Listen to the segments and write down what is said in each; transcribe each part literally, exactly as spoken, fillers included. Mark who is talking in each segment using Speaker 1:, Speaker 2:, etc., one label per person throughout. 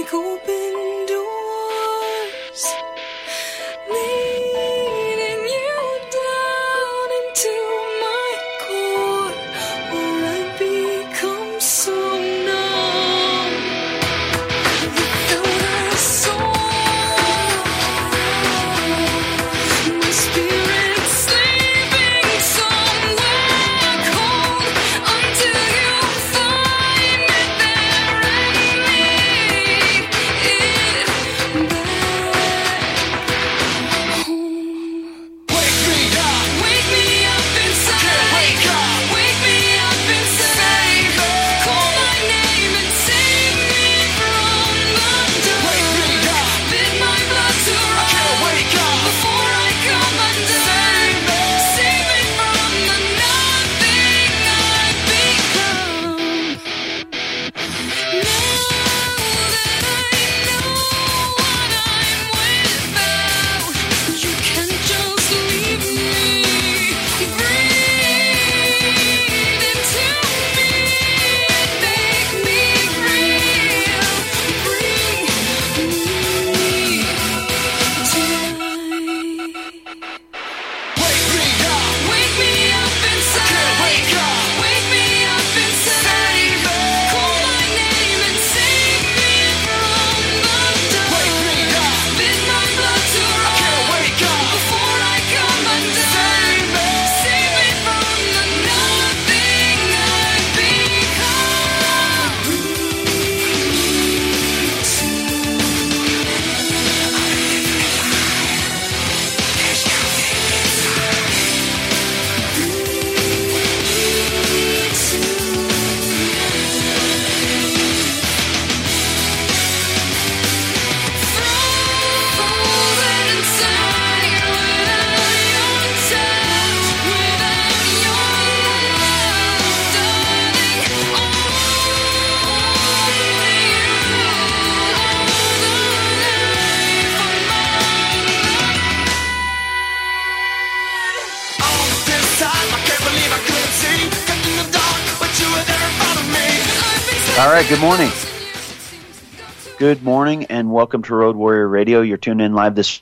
Speaker 1: open doors, leading you down into my core, where I become so numb without a soul. My spirit's sleeping somewhere cold until you find me there and lead it back home.
Speaker 2: Wake me up,
Speaker 1: Wake me up inside.
Speaker 2: can't wake up.
Speaker 1: Wake me up inside. Call my name and save me from the dark.
Speaker 2: Wake me up,
Speaker 1: Bid my blood to
Speaker 2: can't
Speaker 1: run
Speaker 2: wake up.
Speaker 1: before I come undone. Save me from the nothing I've become. Now that I know what I'm without, you can't just leave me. Breathe into me and make me real. Bring me to life.
Speaker 2: Wake me up,
Speaker 1: Wake me up inside.
Speaker 2: can't wake up.
Speaker 1: Wake me up inside. Call my name and save me from the dark.
Speaker 2: Wake me up,
Speaker 1: Bid my blood to
Speaker 2: can't
Speaker 1: run
Speaker 2: wake up.
Speaker 1: before I come undone. Save me from the nothing I've Frozen inside without your touch, without your love, darling. Only you hold the life of
Speaker 2: All this time, I can't believe I couldn't see. Kept in the dark, but you were there in front of me.
Speaker 1: mine.
Speaker 3: All right, good morning. Good morning and welcome to Road Warrior Radio. You're tuned in live this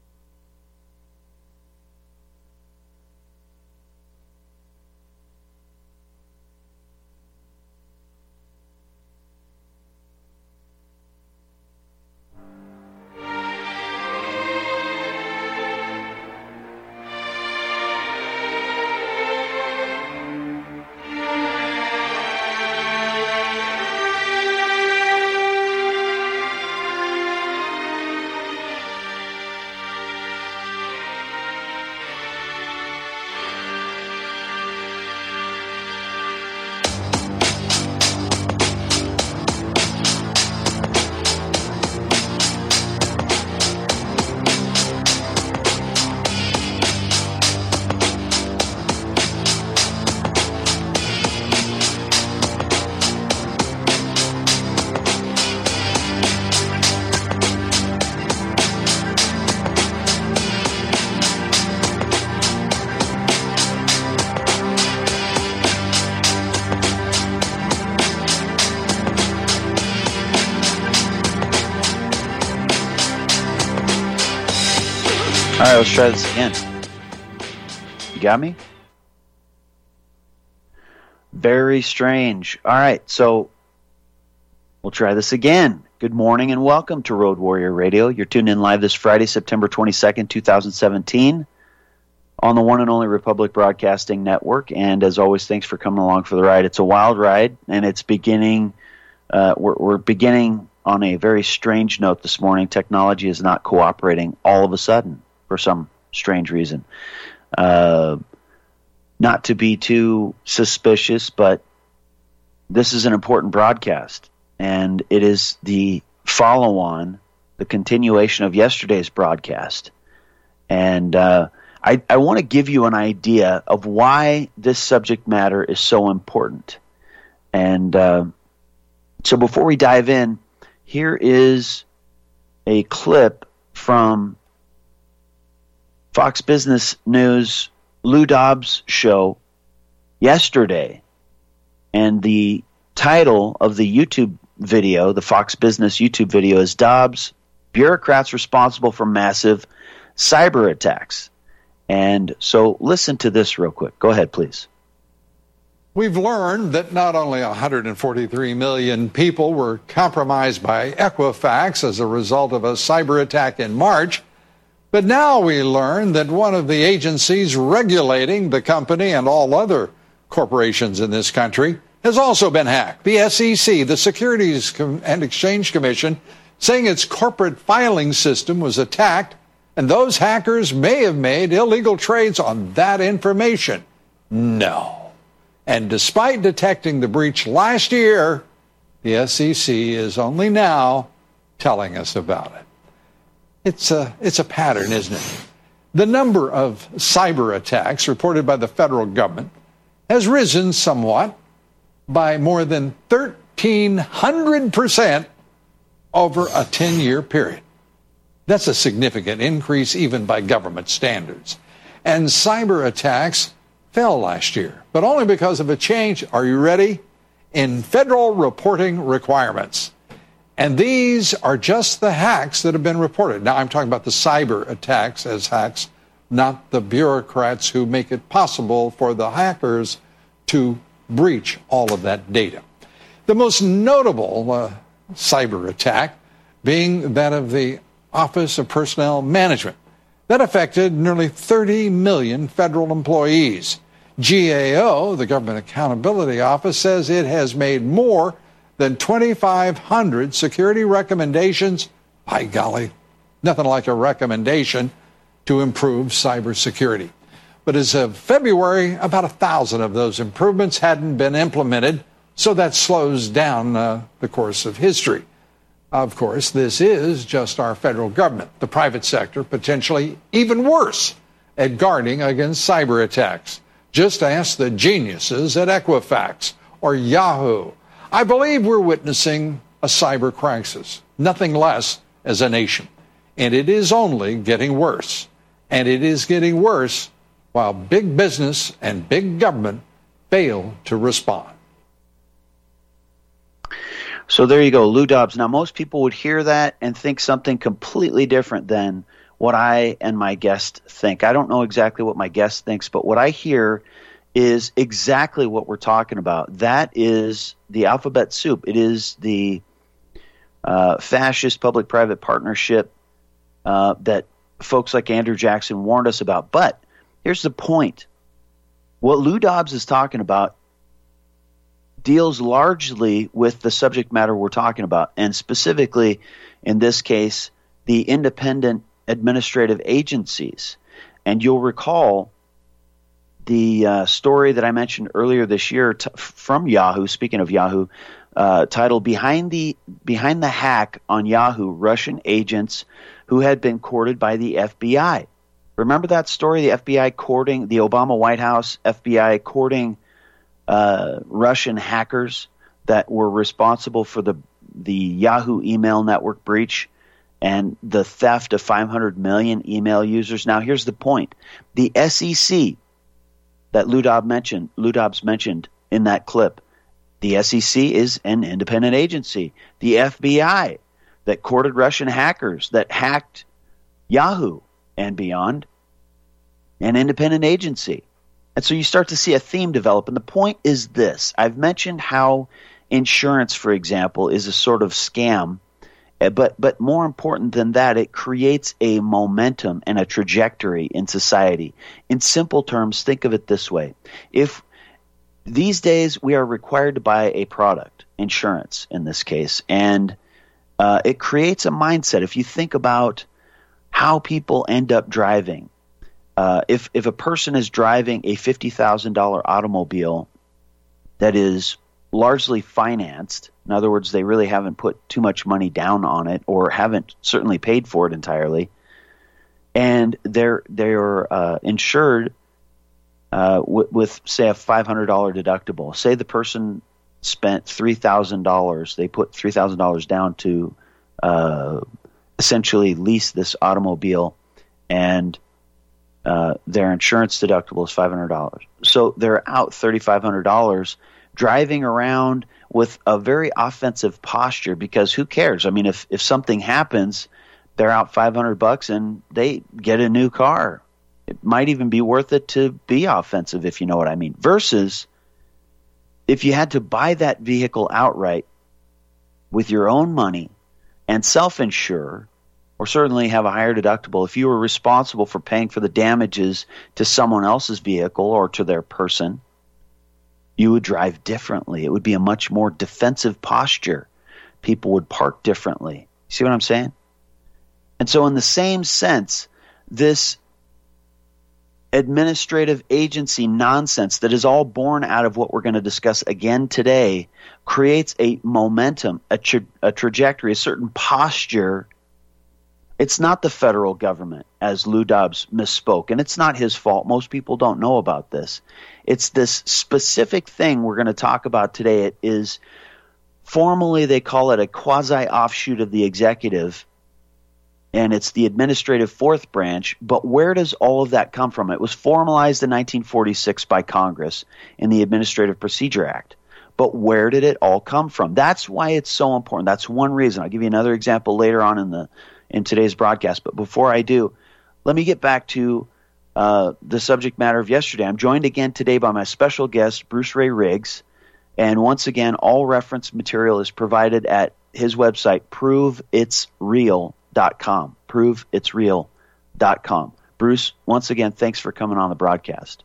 Speaker 3: All right, let's try this again. You got me? Very strange. All right, so we'll try this again. Good morning and welcome to Road Warrior Radio. You're tuned in live this Friday, September twenty-second, twenty seventeen on the one and only Republic Broadcasting Network. And as always, thanks for coming along for the ride. It's a wild ride, and it's beginning, uh, we're, we're beginning on a very strange note this morning. Technology is not cooperating all of a sudden for some strange reason. Uh, not to be too suspicious, but this is an important broadcast, and it is the follow-on, the continuation of yesterday's broadcast. And uh, I, I want to give you an idea of why this subject matter is so important. And uh, so before we dive in, here is a clip from Fox Business News, Lou Dobbs' show yesterday. And the title of the YouTube video, the Fox Business YouTube video, is Dobbs, bureaucrats responsible for massive cyber attacks. And so listen to this real quick. Go ahead, please.
Speaker 4: We've learned that not only one hundred forty-three million people were compromised by Equifax as a result of a cyber attack in March, but now we learn that one of the agencies regulating the company and all other corporations in this country has also been hacked. The S E C, the Securities and Exchange Commission, saying its corporate filing system was attacked, and those hackers may have made illegal trades on that information. No. And despite detecting the breach last year, the S E C is only now telling us about it. It's a, it's a pattern, isn't it? The number of cyber attacks reported by the federal government has risen somewhat by more than thirteen hundred percent over a ten-year period. That's a significant increase even by government standards. And cyber attacks fell last year, but only because of a change, are you ready, in federal reporting requirements. And these are just the hacks that have been reported. Now, I'm talking about the cyber attacks as hacks, not the bureaucrats who make it possible for the hackers to breach all of that data. The most notable uh, cyber attack being that of the Office of Personnel Management. That affected nearly thirty million federal employees. G A O, the Government Accountability Office, says it has made more than twenty-five hundred security recommendations. By golly, nothing like a recommendation to improve cybersecurity. But as of February, about a thousand of those improvements hadn't been implemented, so that slows down uh, the course of history. Of course, this is just our federal government. The private sector, potentially even worse at guarding against cyber attacks. Just ask the geniuses at Equifax or Yahoo. I believe we're witnessing a cyber crisis, nothing less as a nation. And it is only getting worse. And it is getting worse while big business and big government fail to respond.
Speaker 3: So there you go, Lou Dobbs. Now, most people would hear that and think something completely different than what I and my guest think. I don't know exactly what my guest thinks, but what I hear is exactly what we're talking about. That is the alphabet soup. It is the uh, fascist public-private partnership uh, that folks like Andrew Jackson warned us about. But here's the point. What Lou Dobbs is talking about deals largely with the subject matter we're talking about, and specifically, in this case, the independent administrative agencies. And you'll recall the uh, story that I mentioned earlier this year t- from Yahoo, speaking of Yahoo, uh, titled Behind the Behind the Hack on Yahoo, Russian Agents Who Had Been Courted by the F B I. Remember that story, the F B I courting, the Obama White House, F B I courting uh, Russian hackers that were responsible for the the Yahoo email network breach and the theft of five hundred million email users. Now, here's the point. The S E C that Lou Dobbs mentioned, Lou Dobbs mentioned in that clip, the S E C is an independent agency. The F B I that courted Russian hackers that hacked Yahoo and beyond, an independent agency. And so you start to see a theme develop. And the point is this. I've mentioned how insurance, for example, is a sort of scam. But but more important than that, it creates a momentum and a trajectory in society. In simple terms, think of it this way. If these days we are required to buy a product, insurance in this case, and uh, it creates a mindset. If you think about how people end up driving, uh, if, if a person is driving a fifty thousand dollars automobile that is largely financed, in other words, they really haven't put too much money down on it or haven't certainly paid for it entirely, and they're they're uh, insured uh, w- with, say, a five hundred dollars deductible. Say the person spent three thousand dollars. They put three thousand dollars down to uh, essentially lease this automobile, and uh, their insurance deductible is five hundred dollars. So they're out three thousand five hundred dollars driving around with a very offensive posture, because who cares? I mean, if, if something happens, they're out five hundred bucks and they get a new car. It might even be worth it to be offensive, if you know what I mean. Versus if you had to buy that vehicle outright with your own money and self-insure, or certainly have a higher deductible, if you were responsible for paying for the damages to someone else's vehicle or to their person, you would drive differently. It would be a much more defensive posture. People would park differently. See what I'm saying? And so in the same sense, this administrative agency nonsense that is all born out of what we're going to discuss again today creates a momentum, a, tra- a trajectory, a certain posture. It's not the federal government, as Lou Dobbs misspoke, and it's not his fault. Most people don't know about this. It's this specific thing we're going to talk about today. It is formally, they call it a quasi-offshoot of the executive, and it's the administrative fourth branch. But where does all of that come from? It was formalized in nineteen forty-six by Congress in the Administrative Procedure Act. But where did it all come from? That's why it's so important. That's one reason. I'll give you another example later on in the in today's broadcast. But before I do, let me get back to uh, the subject matter of yesterday. I'm joined again today by my special guest, Bruce Ray Riggs. And once again, all reference material is provided at his website, prove it's real dot com. prove it's real dot com. Bruce, once again, thanks for coming on the broadcast.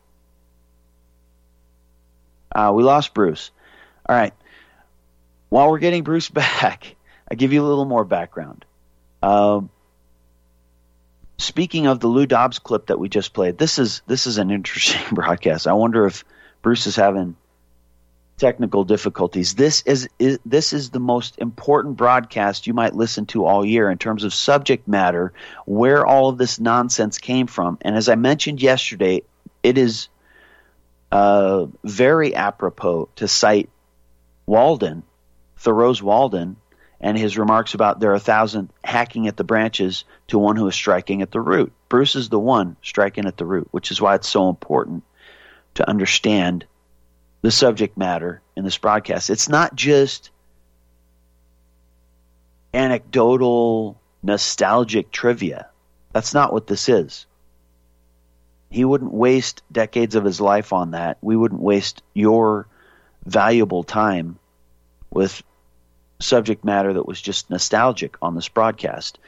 Speaker 3: Uh, we lost Bruce. All right. While we're getting Bruce back, I'll give you a little more background. Uh, speaking of the Lou Dobbs clip that we just played, this is this is an interesting broadcast. I wonder if Bruce is having technical difficulties. This is, is this is the most important broadcast you might listen to all year in terms of subject matter, where all of this nonsense came from. And as I mentioned yesterday, it is uh, very apropos to cite Walden, Thoreau's Walden, and his remarks about there are a thousand hacking at the branches to one who is striking at the root. Bruce is the one striking at the root, which is why it's so important to understand the subject matter in this broadcast. It's not just anecdotal, nostalgic trivia. That's not what this is. He wouldn't waste decades of his life on that. We wouldn't waste your valuable time with subject matter that was just nostalgic on this broadcast.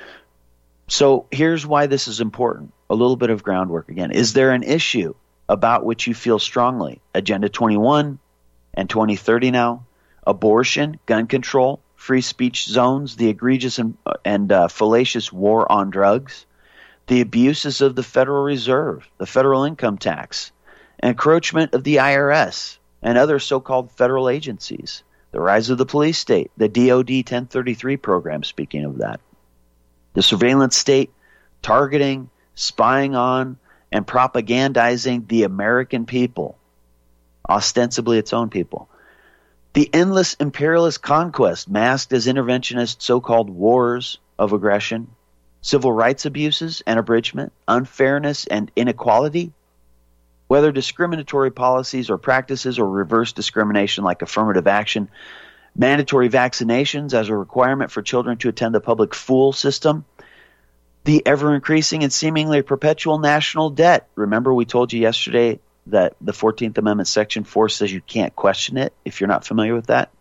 Speaker 3: So here's why this is important. A little bit of groundwork again. Is there an issue about which you feel strongly? Agenda twenty-one and twenty thirty now, abortion, gun control, free speech zones, the egregious and, and uh, fallacious war on drugs, the abuses of the Federal Reserve, the federal income tax, encroachment of the I R S and other so-called federal agencies, the rise of the police state, the D O D ten thirty-three program, speaking of that, the surveillance state targeting, spying on, and propagandizing the American people, ostensibly its own people. The endless imperialist conquest masked as interventionist so-called wars of aggression, civil rights abuses and abridgment, unfairness and inequality, whether discriminatory policies or practices or reverse discrimination like affirmative action, mandatory vaccinations as a requirement for children to attend the public school system, the ever-increasing and seemingly perpetual national debt. Remember, we told you yesterday that the fourteenth Amendment Section four says you can't question it, if you're not familiar with that.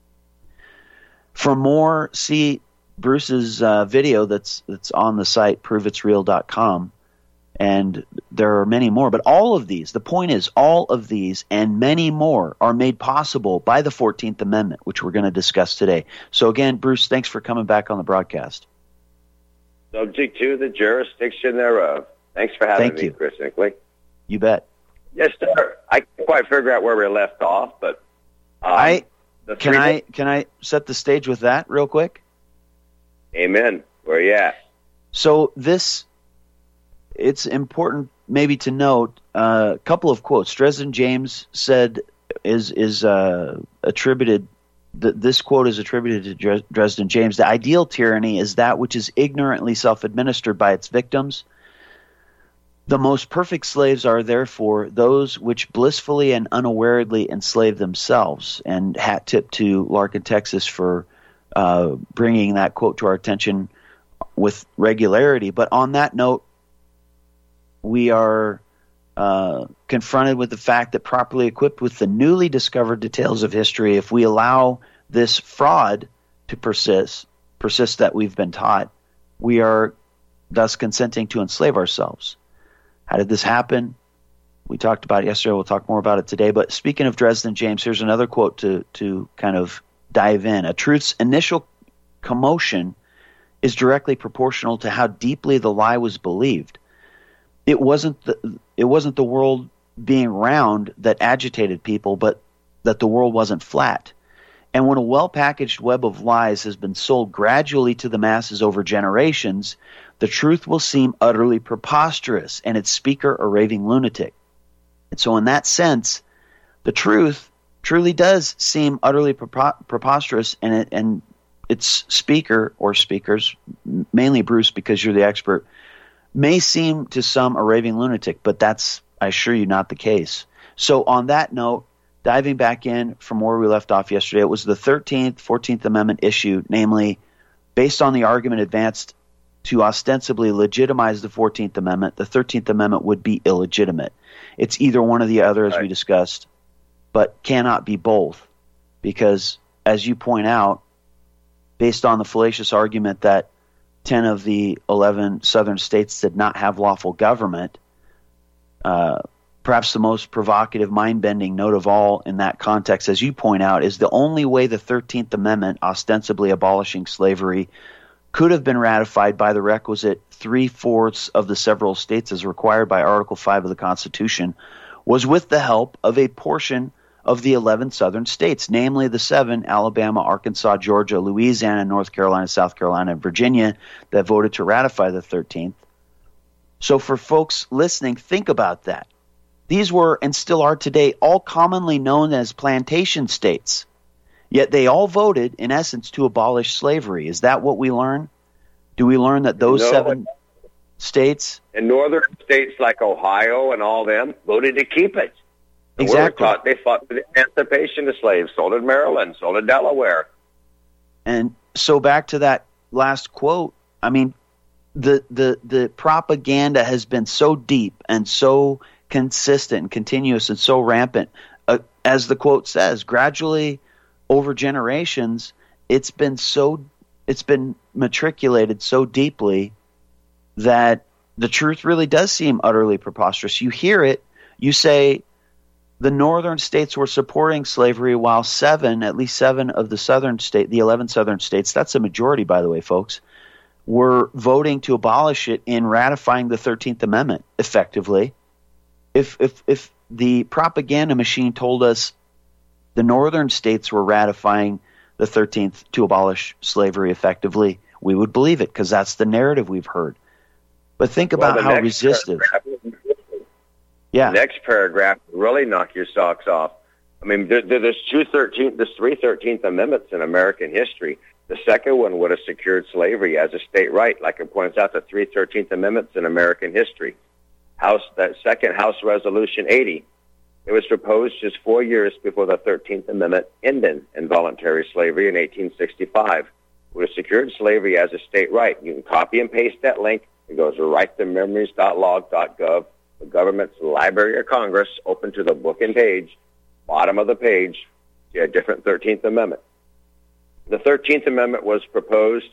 Speaker 3: For more, see Bruce's uh, video that's that's on the site, prove it's real dot com, and there are many more. But all of these, the point is, all of these and many more are made possible by the fourteenth Amendment, which we're going to discuss today. So again, Bruce, thanks for coming back on the broadcast.
Speaker 5: Subject to the jurisdiction thereof. Thanks for having
Speaker 3: Thank
Speaker 5: me,
Speaker 3: you.
Speaker 5: Chris Nickley.
Speaker 3: You bet.
Speaker 5: Yes, sir. I can't quite figure out where we left off, but um,
Speaker 3: I
Speaker 5: the
Speaker 3: can
Speaker 5: three-
Speaker 3: I can I set the stage with that real quick?
Speaker 5: Amen. Where you at?
Speaker 3: So this, it's important maybe to note uh, a couple of quotes. Dresden James said is is uh, attributed. Th- this quote is attributed to Dres- Dresden James. The ideal tyranny is that which is ignorantly self-administered by its victims. The most perfect slaves are therefore those which blissfully and unawarely enslave themselves. And hat tip to Larkin, Texas for uh, bringing that quote to our attention with regularity. But on that note, we are uh, confronted with the fact that properly equipped with the newly discovered details of history, if we allow this fraud to persist, persist that we've been taught, we are thus consenting to enslave ourselves. How did this happen? We talked about it yesterday. We'll talk more about it today. But speaking of Dresden James, here's another quote to, to kind of dive in. A truth's initial commotion is directly proportional to how deeply the lie was believed. It wasn't the, it wasn't the world being round that agitated people, but that the world wasn't flat. And when a well-packaged web of lies has been sold gradually to the masses over generations, the truth will seem utterly preposterous and its speaker a raving lunatic. And so in that sense, the truth truly does seem utterly prepo- preposterous, and it, and its speaker or speakers, mainly Bruce because you're the expert, may seem to some a raving lunatic, but that's, I assure you, not the case. So on that note, diving back in from where we left off yesterday, it was the thirteenth, fourteenth Amendment issue, namely, based on the argument advanced to ostensibly legitimize the fourteenth Amendment, the thirteenth Amendment would be illegitimate. It's either one or the other, as
Speaker 5: Right.
Speaker 3: we discussed, but cannot be both, because, as you point out, based on the fallacious argument that ten of the eleven southern states did not have lawful government, uh, perhaps the most provocative, mind-bending note of all in that context, as you point out, is the only way the thirteenth Amendment, ostensibly abolishing slavery, could have been ratified by the requisite three-fourths of the several states as required by Article five of the Constitution was with the help of a portion of the eleven southern states, namely the seven, Alabama, Arkansas, Georgia, Louisiana, North Carolina, South Carolina, and Virginia, that voted to ratify the thirteenth. So for folks listening, think about that. These were, and still are today, all commonly known as plantation states. Yet they all voted, in essence, to abolish slavery. Is that what we learn? Do we learn that those
Speaker 5: No,
Speaker 3: seven states?
Speaker 5: And northern states like Ohio and all them voted to keep it. And we were
Speaker 3: Exactly.
Speaker 5: taught they fought for the emancipation of slaves. So did Maryland. So did Delaware.
Speaker 3: And so back to that last quote, I mean, the the the propaganda has been so deep and so consistent and continuous and so rampant. Uh, as the quote says, gradually over generations, it's been so it's been matriculated so deeply that the truth really does seem utterly preposterous. You hear it, you say the northern states were supporting slavery while seven, at least seven of the southern state, the eleven southern states, that's a majority, by the way, folks, were voting to abolish it in ratifying the thirteenth Amendment effectively. If if if the propaganda machine told us the northern states were ratifying the thirteenth to abolish slavery effectively, we would believe it because that's the narrative we've heard. But think about
Speaker 5: Well, the
Speaker 3: how
Speaker 5: next
Speaker 3: resistive.
Speaker 5: paragraph-
Speaker 3: Yeah.
Speaker 5: The next paragraph will really knock your socks off. I mean, there, there- there's two thirteenth, there's three thirteenth Amendments in American history. The second one would have secured slavery as a state right, like it points out the three thirteenth Amendments in American history. House, that second House Resolution eighty, it was proposed just four years before the thirteenth Amendment ended involuntary slavery in eighteen sixty-five. It would have secured slavery as a state right. You can copy and paste that link. It goes right to memories dot log dot gov, the government's Library of Congress, open to the book and page, bottom of the page, you have a different thirteenth Amendment. The thirteenth Amendment was proposed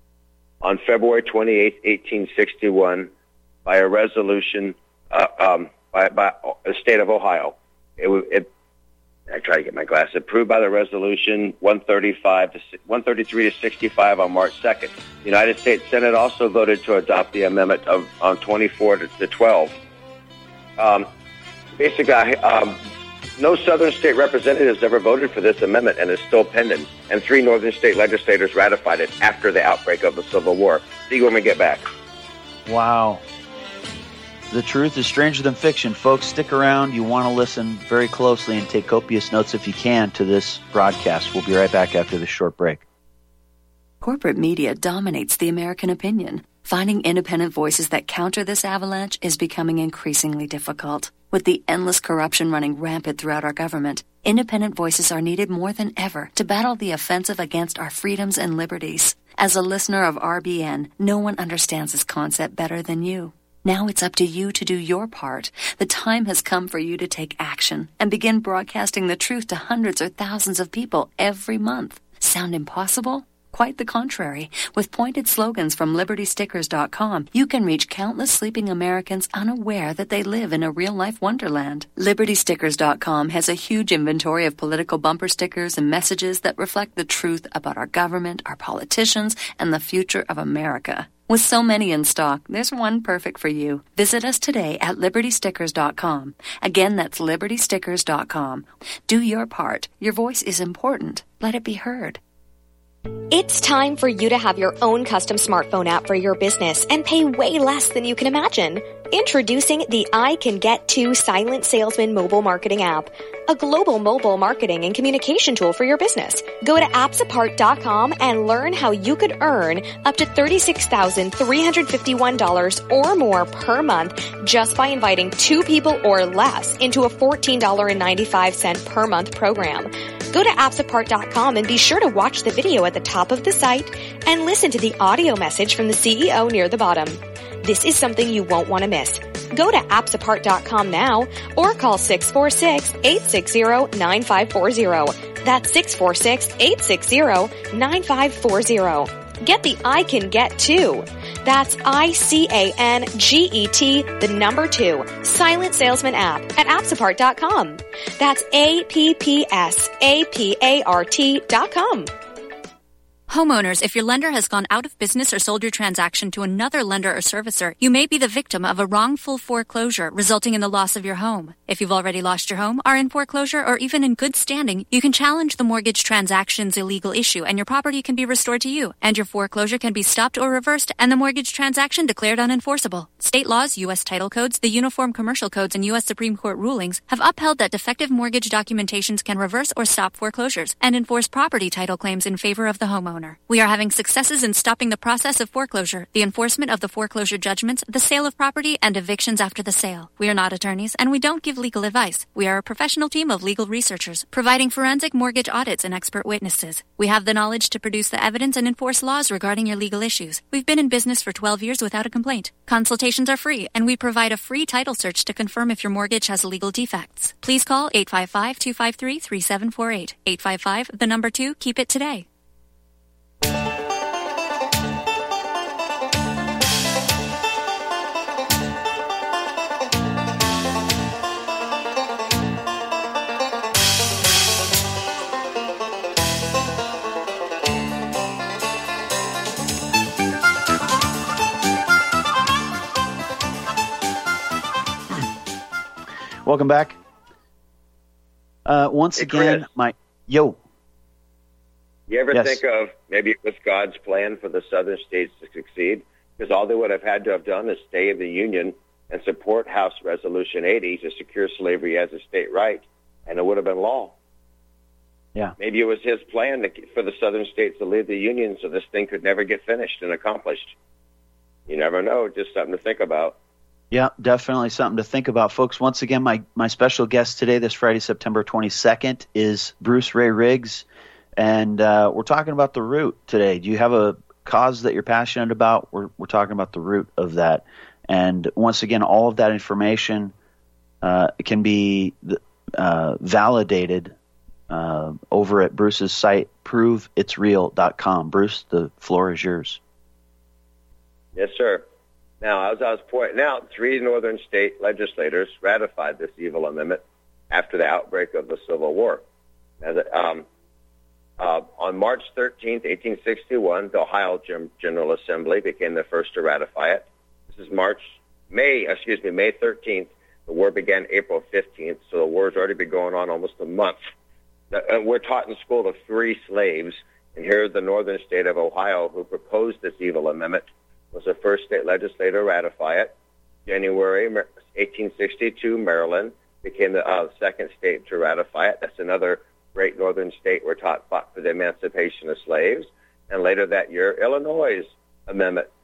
Speaker 5: on February twenty-eighth, eighteen sixty-one, by a resolution uh, um, by, by the state of Ohio. It, it, I try to get my glasses. Approved by the resolution one thirty-five to one thirty-three to sixty-five on March second. The United States Senate also voted to adopt the amendment of on twenty-four to twelve. Um, basically, um, no Southern state representatives ever voted for this amendment, and it's still pending. And three Northern state legislators ratified it after the outbreak of the Civil War. See you when we get back.
Speaker 3: Wow. The truth is stranger than fiction. Folks, stick around. You want to listen very closely and take copious notes if you can to this broadcast. We'll be right back after this short break.
Speaker 6: Corporate media dominates the American opinion. Finding independent voices that counter this avalanche is becoming increasingly difficult. With the endless corruption running rampant throughout our government, independent voices are needed more than ever to battle the offensive against our freedoms and liberties. As a listener of R B N, no one understands this concept better than you. Now it's up to you to do your part. The time has come for you to take action and begin broadcasting the truth to hundreds or thousands of people every month. Sound impossible? Quite the contrary. With pointed slogans from Liberty Stickers dot com, you can reach countless sleeping Americans unaware that they live in a real-life wonderland. Liberty Stickers dot com has a huge inventory of political bumper stickers and messages that reflect the truth about our government, our politicians, and the future of America. With so many in stock, there's one perfect for you. Visit us today at Liberty Stickers dot com. Again, that's Liberty Stickers dot com. Do your part. Your voice is important. Let it be heard.
Speaker 7: It's time for you to have your own custom smartphone app for your business and pay way less than you can imagine. Introducing the I Can Get To Silent Salesman mobile marketing app, a global mobile marketing and communication tool for your business. Go to apps apart dot com and learn how you could earn up to thirty-six thousand three hundred fifty-one dollars or more per month just by inviting two people or less into a fourteen dollars and ninety-five cents per month program. Go to apps apart dot com and be sure to watch the video at the top of the site and listen to the audio message from the C E O near the bottom. This is something you won't want to miss. Go to apps apart dot com now or call six four six, eight six zero, nine five four zero. That's six four six, eight six zero, nine five four zero. Get the I Can Get To. That's I C A N G E T, the number two, Silent Salesman app at apps apart dot com. That's A P P S A P A R T dot com.
Speaker 8: Homeowners, if your lender has gone out of business or sold your transaction to another lender or servicer, you may be the victim of a wrongful foreclosure resulting in the loss of your home. If you've already lost your home, are in foreclosure, or even in good standing, you can challenge the mortgage transaction's illegal issue and your property can be restored to you, and your foreclosure can be stopped or reversed and the mortgage transaction declared unenforceable. State laws, U S title codes, the Uniform Commercial Codes, and U S Supreme Court rulings have upheld that defective mortgage documentations can reverse or stop foreclosures and enforce property title claims in favor of the homeowner. We are having successes in stopping the process of foreclosure, the enforcement of the foreclosure judgments, the sale of property, and evictions after the sale. We are not attorneys, and we don't give legal advice. We are a professional team of legal researchers, providing forensic mortgage audits and expert witnesses. We have the knowledge to produce the evidence and enforce laws regarding your legal issues. We've been in business for twelve years without a complaint. Consultations are free, and we provide a free title search to confirm if your mortgage has legal defects. Please call eight five five, two five three, three seven four eight. eight five five, the number two, keep it today.
Speaker 3: Welcome back. Uh, once
Speaker 5: Hey,
Speaker 3: again,
Speaker 5: Chris.
Speaker 3: my yo.
Speaker 5: You ever
Speaker 3: Yes.
Speaker 5: think of maybe it was God's plan for the southern states to succeed? Because all they would have had to have done is stay in the Union and support House Resolution eighty to secure slavery as a state right, and it would have been law.
Speaker 3: Yeah.
Speaker 5: Maybe it was his plan to, for the southern states to leave the Union so this thing could never get finished and accomplished. You never know. Just something to think about.
Speaker 3: Yeah, definitely something to think about, folks. Once again, my, my special guest today, this Friday, September twenty-second, is Bruce Ray Riggs, and uh, we're talking about the root today. Do you have a cause that you're passionate about? We're, we're talking about the root of that. And once again, all of that information uh, can be uh, validated uh, over at Bruce's site, prove it's real dot com. Bruce, the floor is yours.
Speaker 5: Yes, sir. Now, as I was pointing out, three northern state legislators ratified this evil amendment after the outbreak of the Civil War. As it, um, uh, on March thirteenth, eighteen sixty-one, the Ohio General Assembly became the first to ratify it. This is March, May, excuse me, May thirteenth. The war began April fifteenth, so the war's already been going on almost a month. And we're taught in school to free slaves, and here the northern state of Ohio, who proposed this evil amendment, was the first state legislator to ratify it. January eighteen sixty-two, Maryland became the uh, second state to ratify it. That's another great northern state we're taught fought for the emancipation of slaves. And later that year, Illinois' amendment uh,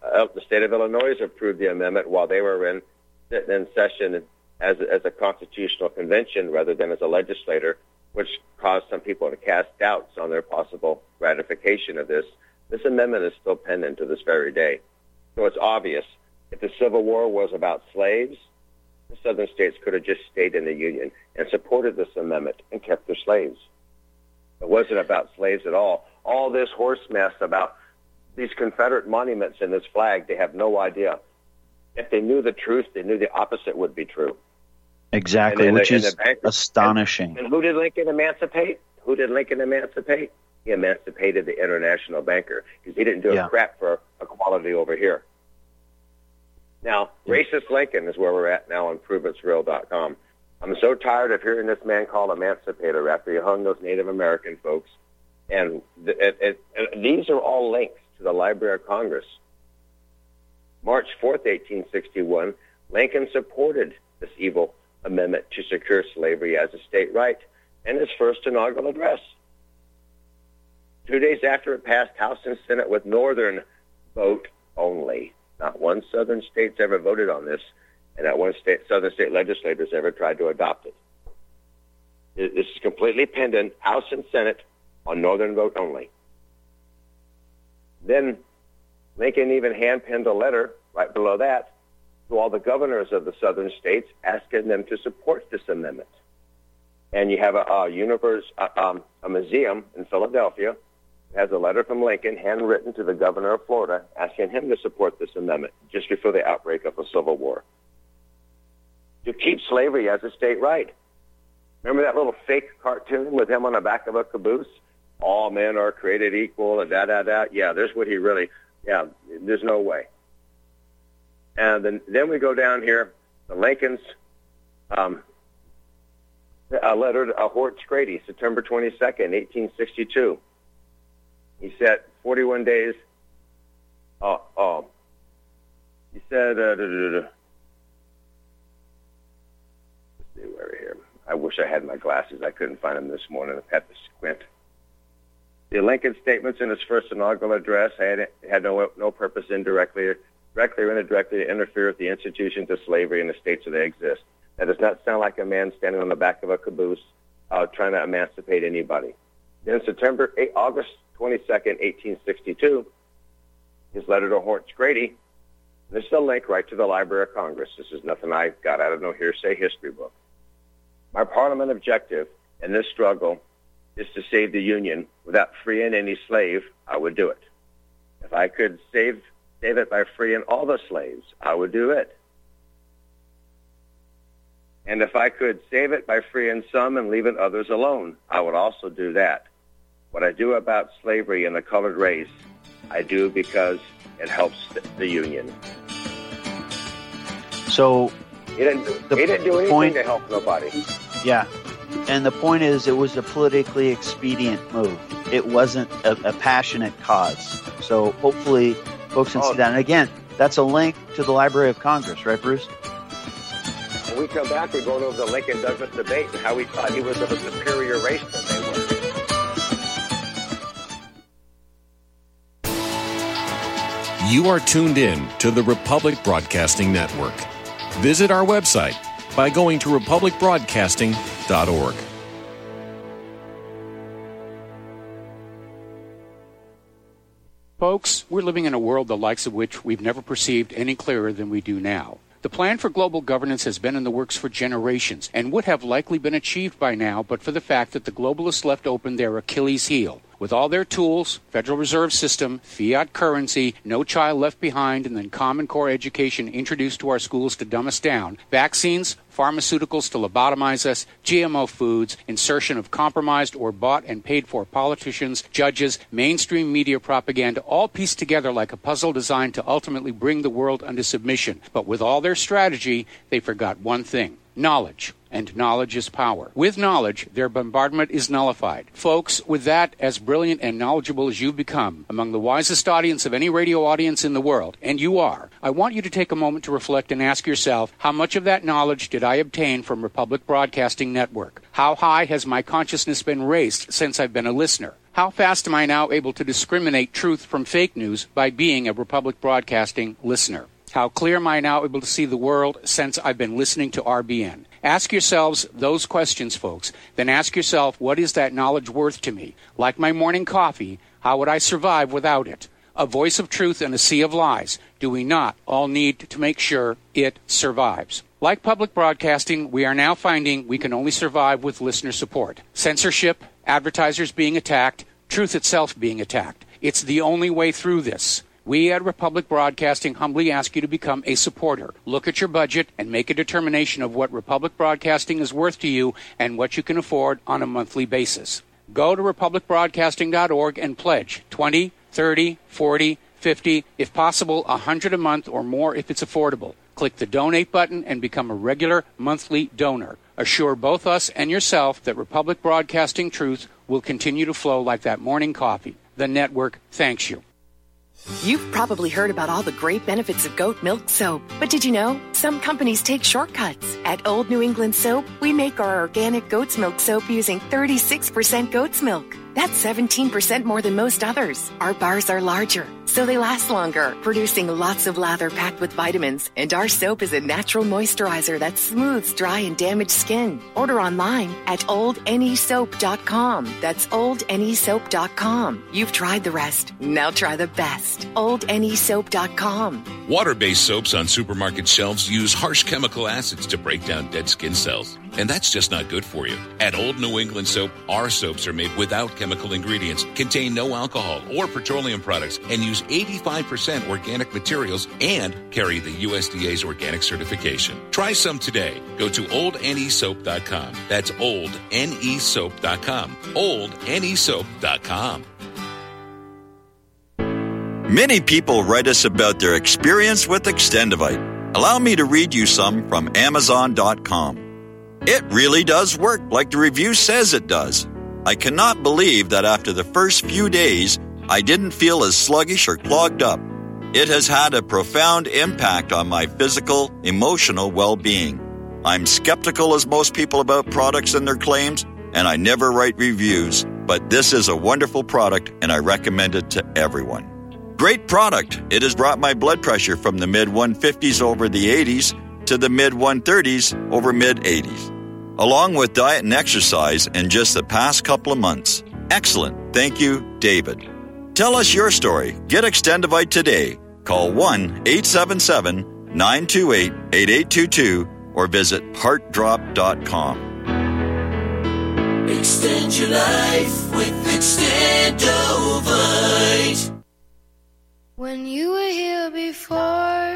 Speaker 5: uh, the state of Illinois approved the amendment while they were in sitting in session as a, as a constitutional convention rather than as a legislator, which caused some people to cast doubts on their possible ratification of this. This amendment is still pending to this very day. So it's obvious. If the Civil War was about slaves, the southern states could have just stayed in the Union and supported this amendment and kept their slaves. It wasn't about slaves at all. All this horse mess about these Confederate monuments and this flag, they have no idea. If they knew the truth, they knew the opposite would be true.
Speaker 3: Exactly,
Speaker 5: and, and
Speaker 3: which
Speaker 5: the,
Speaker 3: is
Speaker 5: banker,
Speaker 3: astonishing.
Speaker 5: And, and who did Lincoln emancipate? Who did Lincoln emancipate? He emancipated the international banker because he didn't do
Speaker 3: yeah.
Speaker 5: a crap for equality over here. Now, yeah. Racist Lincoln is where we're at now on prove it's real dot com. I'm so tired of hearing this man called emancipator after he hung those Native American folks. And the, it, it, it, these are all links to the Library of Congress. March fourth, eighteen sixty-one, Lincoln supported this evil amendment to secure slavery as a state right in his first inaugural address. Two days after it passed House and Senate with Northern vote only. Not one Southern state's ever voted on this, and not one state, Southern state legislators ever tried to adopt it. This is completely pending House and Senate on Northern vote only. Then Lincoln even hand-penned a letter right below that to all the governors of the Southern states asking them to support this amendment. And you have a, a, universe, a, um, a museum in Philadelphia that has a letter from Lincoln handwritten to the governor of Florida asking him to support this amendment just before the outbreak of the Civil War. To keep slavery as a state right. Remember that little fake cartoon with him on the back of a caboose? All men are created equal and da-da-da. Yeah, there's what he really, yeah, there's no way. And then, then we go down here, the Lincoln's um, a letter to uh, Horace Grady, September twenty-second, eighteen sixty-two. He said, forty-one days, oh, oh, he said, uh, da, da, da, da. Let's see where here. I wish I had my glasses. I couldn't find them this morning. I had to squint. The Lincoln statements in his first inaugural address had, had no, no purpose indirectly, directly or indirectly to interfere with the institutions of slavery in the states where they exist. That does not sound like a man standing on the back of a caboose uh, trying to emancipate anybody. Then September, eight, August twenty-second, eighteen sixty-two, his letter to Horace Grady. This is a link right to the Library of Congress. This is nothing I got out of no hearsay history book. My Parliament objective in this struggle is to save the Union. Without freeing any slave, I would do it. If I could save, save it by freeing all the slaves, I would do it. And if I could save it by freeing some and leaving others alone, I would also do that. What I do about slavery and the colored race, I do because it helps the Union.
Speaker 3: So
Speaker 5: he didn't,
Speaker 3: the,
Speaker 5: he didn't do anything
Speaker 3: point,
Speaker 5: to help nobody.
Speaker 3: Yeah. And the point is, it was a politically expedient move. It wasn't a, a passionate cause. So hopefully folks can
Speaker 5: oh,
Speaker 3: see that. And again, that's a link to the Library of Congress, right, Bruce?
Speaker 5: When we come back, we're going over the Lincoln-Douglas debate and how he thought he was of a superior race than they were.
Speaker 9: You are tuned in to the Republic Broadcasting Network. Visit our website by going to republic broadcasting dot org.
Speaker 10: Folks, we're living in a world the likes of which we've never perceived any clearer than we do now. The plan for global governance has been in the works for generations and would have likely been achieved by now but for the fact that the globalists left open their Achilles heel. With all their tools, Federal Reserve System, fiat currency, no child left behind, and then Common Core education introduced to our schools to dumb us down, vaccines, pharmaceuticals to lobotomize us, G M O foods, insertion of compromised or bought and paid for politicians, judges, mainstream media propaganda, all pieced together like a puzzle designed to ultimately bring the world under submission. But with all their strategy, they forgot one thing: knowledge. And knowledge is power. With knowledge, their bombardment is nullified. Folks, with that, as brilliant and knowledgeable as you've become, among the wisest audience of any radio audience in the world, and you are, I want you to take a moment to reflect and ask yourself, how much of that knowledge did I obtain from Republic Broadcasting Network? How high has my consciousness been raised since I've been a listener? How fast am I now able to discriminate truth from fake news by being a Republic Broadcasting listener? How clear am I now able to see the world since I've been listening to R B N? Ask yourselves those questions, folks. Then ask yourself, what is that knowledge worth to me? Like my morning coffee, how would I survive without it? A voice of truth in a sea of lies. Do we not all need to make sure it survives? Like public broadcasting, we are now finding we can only survive with listener support. Censorship, advertisers being attacked, truth itself being attacked. It's the only way through this. We at Republic Broadcasting humbly ask you to become a supporter. Look at your budget and make a determination of what Republic Broadcasting is worth to you and what you can afford on a monthly basis. Go to republic broadcasting dot org and pledge twenty, thirty, forty, fifty, if possible, one hundred a month or more if it's affordable. Click the donate button and become a regular monthly donor. Assure both us and yourself that Republic Broadcasting truth will continue to flow like that morning coffee. The network thanks you.
Speaker 11: You've probably heard about all the great benefits of goat milk soap. But did you know some companies take shortcuts? At Old New England Soap, we make our organic goat's milk soap using thirty-six percent goat's milk. That's seventeen percent more than most others. Our bars are larger, so they last longer, producing lots of lather packed with vitamins. And our soap is a natural moisturizer that smooths dry and damaged skin. Order online at old n e soap dot com. That's old n e soap dot com. You've tried the rest. Now try the best. old n e soap dot com.
Speaker 12: Water-based soaps on supermarket shelves use harsh chemical acids to break down dead skin cells. And that's just not good for you. At Old New England Soap, our soaps are made without chemical ingredients, contain no alcohol or petroleum products, and use eighty-five percent organic materials and carry the U S D A's organic certification. Try some today. Go to old n e soap dot com. That's old n e soap dot com. old n e soap dot com.
Speaker 13: Many people write us about their experience with Extendivite. Allow me to read you some from amazon dot com. It really does work like the review says it does. I cannot believe that after the first few days, I didn't feel as sluggish or clogged up. It has had a profound impact on my physical, emotional well-being. I'm skeptical as most people about products and their claims, and I never write reviews, but this is a wonderful product and I recommend it to everyone. Great product. It has brought my blood pressure from the mid one fifties over the eighties to the mid one thirties over mid eighties, along with diet and exercise in just the past couple of months. Excellent. Thank you, David. Tell us your story. Get Extendivite today. Call one eight seven seven, nine two eight, eight eight two two or visit heart drop dot com.
Speaker 2: Extend your life with Extendovite.
Speaker 1: When you were here before,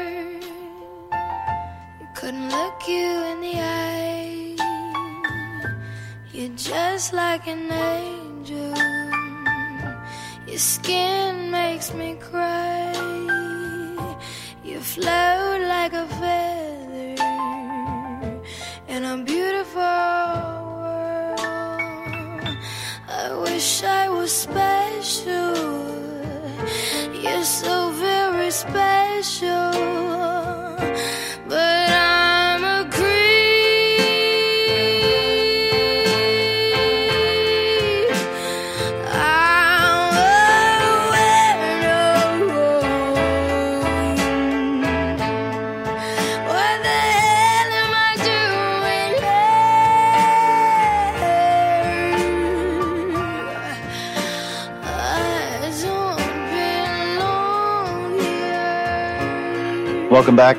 Speaker 1: couldn't look you in the eye. You're just like an angel. Your skin makes me cry. You float like a feather in a beautiful world. I wish I was special. You're so very special. But I'm a creep. I'm a weirdo. What the hell am I doing here? I don't belong here.
Speaker 3: Welcome back.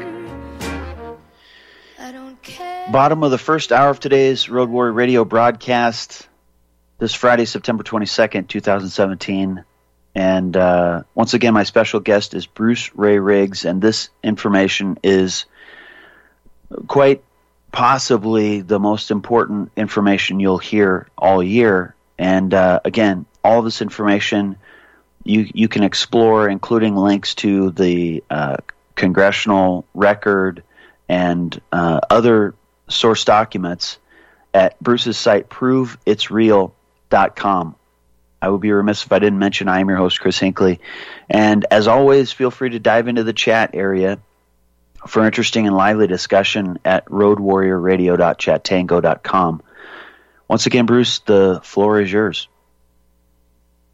Speaker 3: Bottom of the first hour of today's Road Warrior Radio broadcast this Friday, September twenty-second, twenty seventeen. And uh, once again, my special guest is Bruce Ray Riggs, and this information is quite possibly the most important information you'll hear all year. And uh, again, all this information you you can explore, including links to the uh, congressional record and uh, other source documents at Bruce's site, prove it's real dot com. I would be remiss if I didn't mention I am your host, Chris Hinckley. And as always, feel free to dive into the chat area for interesting and lively discussion at road warrior radio dot chat tango dot com. chatango dot chat tango dot com. Once again, Bruce, the floor is yours.
Speaker 14: Well,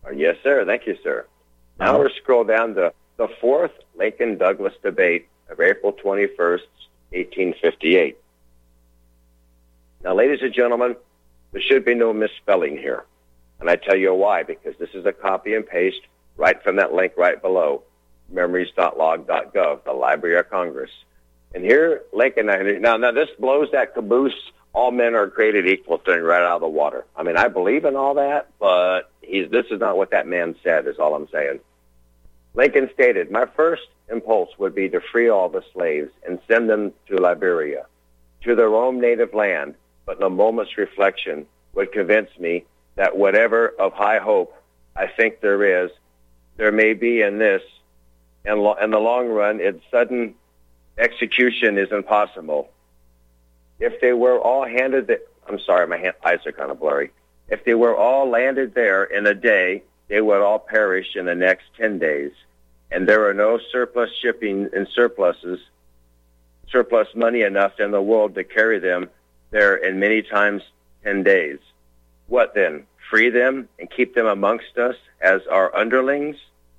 Speaker 5: Uh, yes, sir. Thank you, sir. Now we're scroll down to the fourth Lincoln-Douglas debate of April twenty-first, eighteen fifty-eight. Now, ladies and gentlemen, there should be no misspelling here. And I tell you why, because this is a copy and paste right from that link right below, memories dot log dot gov, the Library of Congress. And here, Lincoln, now, now this blows that caboose, all men are created equal thing right out of the water. I mean, I believe in all that, but he's, this is not what that man said, is all I'm saying. Lincoln stated, my first impulse would be to free all the slaves and send them to Liberia, to their own native land, but in a moment's reflection would convince me that whatever of high hope I think there is, there may be in this, in, lo- in the long run, its sudden execution is impossible. If they were all handed, the, I'm sorry, my hand, eyes are kind of blurry. If they were all landed there in a day, they would all perish in the next ten days. And there are no surplus shipping and surpluses, surplus money enough in the world to carry them there in many times ten days. What then? Free them and keep them amongst us as our underlings?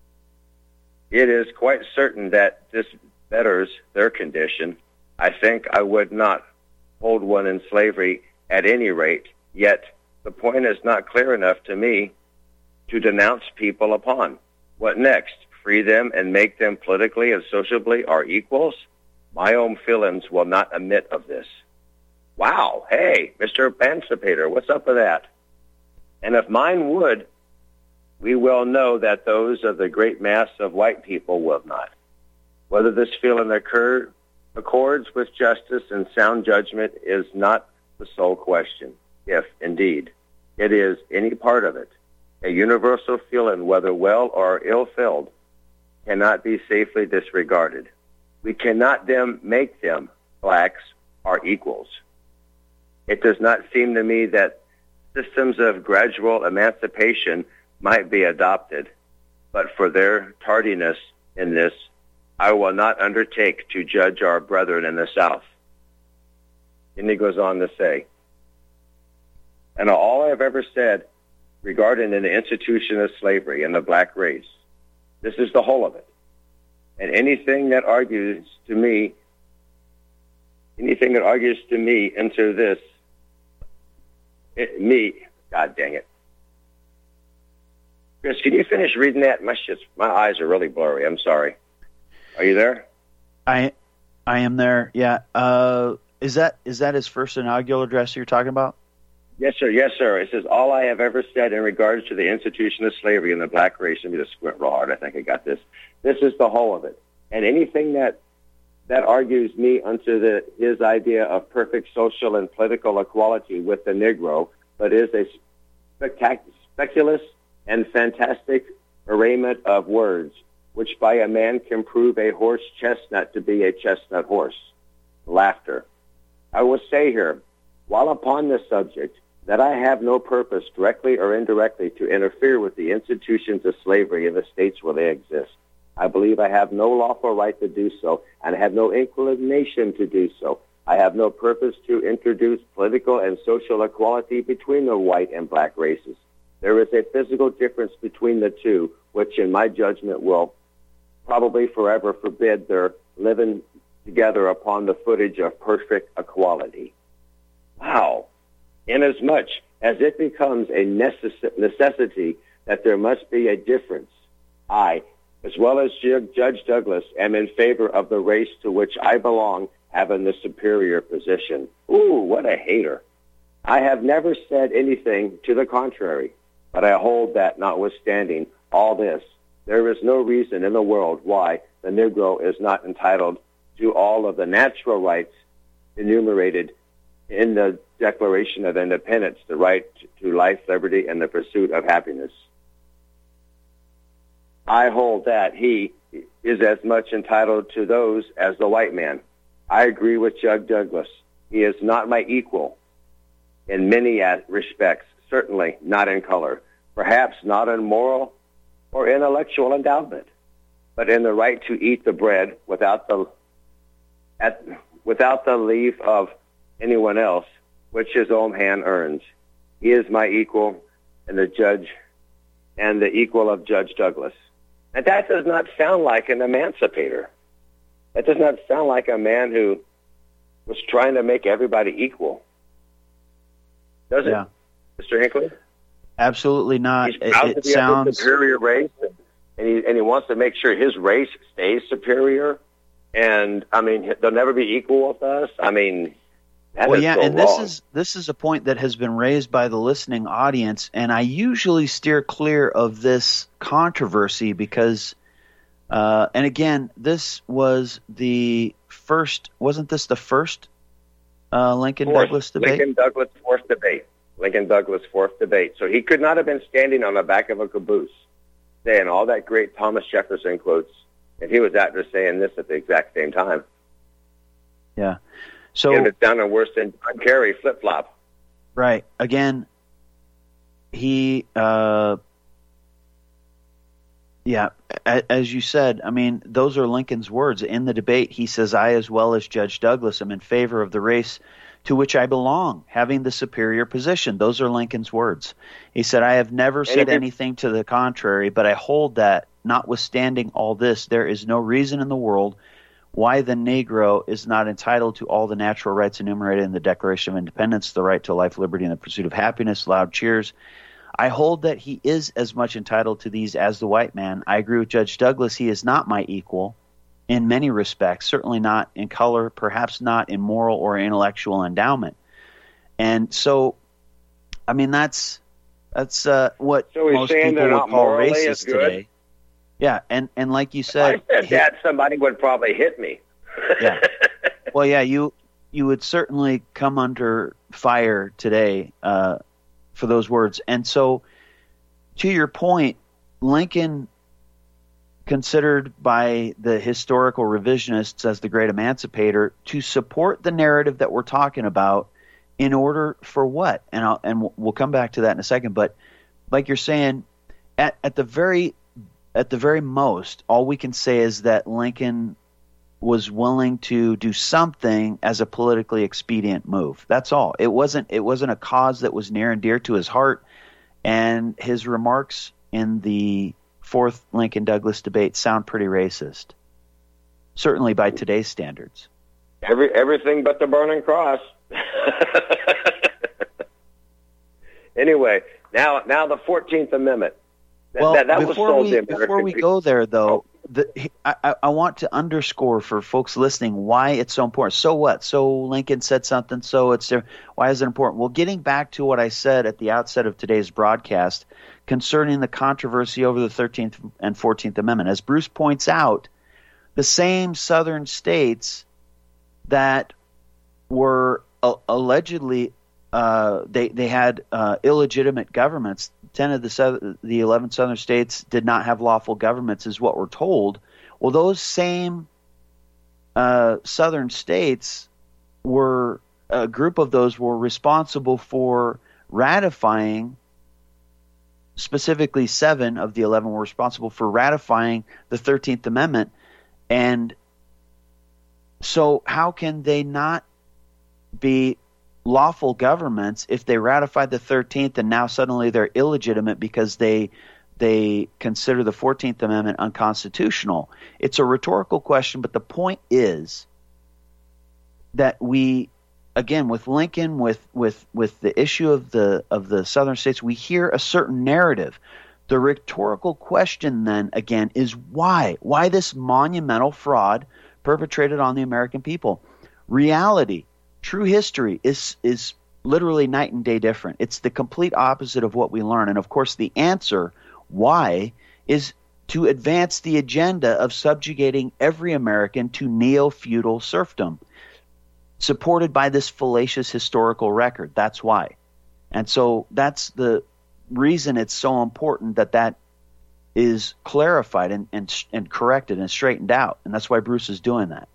Speaker 5: It is quite certain that this betters their condition. I think I would not hold one in slavery at any rate, yet the point is not clear enough to me to denounce people upon. What next? Free them and make them politically and sociably our equals? My own feelings will not admit of this. Wow, hey, Mister Emancipator, what's up with that? And if mine would, we well know that those of the great mass of white people will not. Whether this feeling occur, accords with justice and sound judgment is not the sole question. If, indeed, it is any part of it, a universal feeling, whether well or ill-filled, cannot be safely disregarded. We cannot them make them, blacks, our equals. It does not seem to me that systems of gradual emancipation might be adopted, but for their tardiness in this, I will not undertake to judge our brethren in the South. And he goes on to say, and all I have ever said regarding the institution of slavery and the black race, this is the whole of it. And anything that argues to me, anything that argues to me into this, it, me, God dang it. Chris, can you finish reading that? My shit's, my eyes are really blurry. I'm sorry. Are you there?
Speaker 3: I, I am there. Yeah. Uh, is that is that his first inaugural address you're talking about?
Speaker 5: Yes, sir. Yes, sir. It says, all I have ever said in regards to the institution of slavery and the black race. Let me just squint real hard. I think I got this. This is the whole of it. And anything that that argues me unto the his idea of perfect social and political equality with the Negro, but is a spectac- speculous and fantastic arrayment of words, which by a man can prove a horse chestnut to be a chestnut horse. Laughter. I will say here, while upon this subject, that I have no purpose, directly or indirectly, to interfere with the institutions of slavery in the states where they exist. I believe I have no lawful right to do so, and I have no inclination to do so. I have no purpose to introduce political and social equality between the white and black races. There is a physical difference between the two, which in my judgment will probably forever forbid their living together upon the footage of perfect equality. Wow. Inasmuch as it becomes a necess- necessity that there must be a difference, I, as well as Judge Douglas, am in favor of the race to which I belong having the superior position. Ooh, what a hater. I have never said anything to the contrary, but I hold that notwithstanding all this, there is no reason in the world why the Negro is not entitled to all of the natural rights enumerated in the Declaration of Independence, the right to life, liberty, and the pursuit of happiness. I hold that he is as much entitled to those as the white man. I agree with Judge Douglas. He is not my equal in many respects, certainly not in color, perhaps not in moral or intellectual endowment, but in the right to eat the bread without the at, without the leave of anyone else, which his own hand earns. He is my equal, and the judge and the equal of Judge Douglas. And that does not sound like an emancipator. That does not sound like a man who was trying to make everybody equal. Does it,
Speaker 3: Yeah.
Speaker 5: Mister Hinckley?
Speaker 3: Absolutely not.
Speaker 5: He's
Speaker 3: It,
Speaker 5: proud
Speaker 3: it
Speaker 5: to be
Speaker 3: sounds
Speaker 5: of the superior race, and he and he wants to make sure his race stays superior. And I mean, they'll never be equal with us. I mean, that
Speaker 3: well,
Speaker 5: is
Speaker 3: yeah,
Speaker 5: so
Speaker 3: and
Speaker 5: wrong.
Speaker 3: this is this is a point that has been raised by the listening audience, and I usually steer clear of this controversy because, uh, and again, this was the first. Wasn't this the first uh, Lincoln
Speaker 5: Fourth.
Speaker 3: Douglas debate?
Speaker 5: Lincoln Douglas fourth debate. Lincoln Douglas fourth debate. So he could not have been standing on the back of a caboose saying all that great Thomas Jefferson quotes, and he was out there saying this at the exact same time.
Speaker 3: Yeah. So
Speaker 5: It was down and worse than John Kerry flip flop.
Speaker 3: right again, he. Uh, Yeah, a- as you said, I mean, those are Lincoln's words. In the debate, he says, I, as well as Judge Douglas, am in favor of the race to which I belong, having the superior position. Those are Lincoln's words. He said, I have never said
Speaker 5: Any-
Speaker 3: anything to the contrary, but I hold that, notwithstanding all this, there is no reason in the world why the Negro is not entitled to all the natural rights enumerated in the Declaration of Independence, the right to life, liberty, and the pursuit of happiness. Loud cheers. I hold that he is as much entitled to these as the white man. I agree with Judge Douglas. He is not my equal in many respects, certainly not in color, perhaps not in moral or intellectual endowment. And so, I mean, that's that's uh, what
Speaker 5: So he's
Speaker 3: most
Speaker 5: saying
Speaker 3: people
Speaker 5: they're
Speaker 3: would
Speaker 5: not
Speaker 3: call
Speaker 5: morally
Speaker 3: racist
Speaker 5: as good?
Speaker 3: today. Yeah, and, and like you
Speaker 5: If I
Speaker 3: said,
Speaker 5: said
Speaker 3: he-
Speaker 5: that, somebody would probably hit me.
Speaker 3: yeah. Well, yeah, you you would certainly come under fire today uh, for those words. And so, to your point, Lincoln, considered by the historical revisionists as the great emancipator, to support the narrative that we're talking about in order for what? And I'll, and we'll- we'll come back to that in a second. But like you're saying, at, at the very at the very most, all we can say is that Lincoln was willing to do something as a politically expedient move. That's all. It wasn't it wasn't a cause that was near and dear to his heart. And his remarks in the fourth Lincoln Douglas debate sound pretty racist, certainly by today's standards.
Speaker 5: Every everything but the burning cross. Anyway, now now the fourteenth Amendment. That,
Speaker 3: Well,
Speaker 5: that, that was
Speaker 3: before
Speaker 5: sold
Speaker 3: we
Speaker 5: to American
Speaker 3: before we
Speaker 5: people.
Speaker 3: go there, though, the, I, I- I want to underscore for folks listening why it's so important. So what? So Lincoln said something. So it's there. Why is it important? Well, getting back to what I said at the outset of today's broadcast concerning the controversy over the thirteenth and fourteenth Amendment, as Bruce points out, the same Southern states that were uh, allegedly uh, they they had uh, illegitimate governments. Ten of the seven, the eleven Southern states did not have lawful governments, is what we're told. Well, those same uh, Southern states were a group of those were responsible for ratifying. Specifically, seven of the eleven were responsible for ratifying the thirteenth Amendment, and so how can they not be lawful governments if they ratified the thirteenth and now suddenly they're illegitimate because they they consider the fourteenth Amendment unconstitutional? It's a rhetorical question, but the point is that we, again, with Lincoln, with with with the issue of the of the Southern states, we hear a certain narrative. The rhetorical question then again is why? Why this monumental fraud perpetrated on the American people? Reality, true history is is literally night and day different. It's the complete opposite of what we learn. And of course, the answer why is to advance the agenda of subjugating every American to neo-feudal serfdom, supported by this fallacious historical record. That's why. And so that's the reason it's so important that that is clarified and, and, and corrected and straightened out. And that's why Bruce is doing that.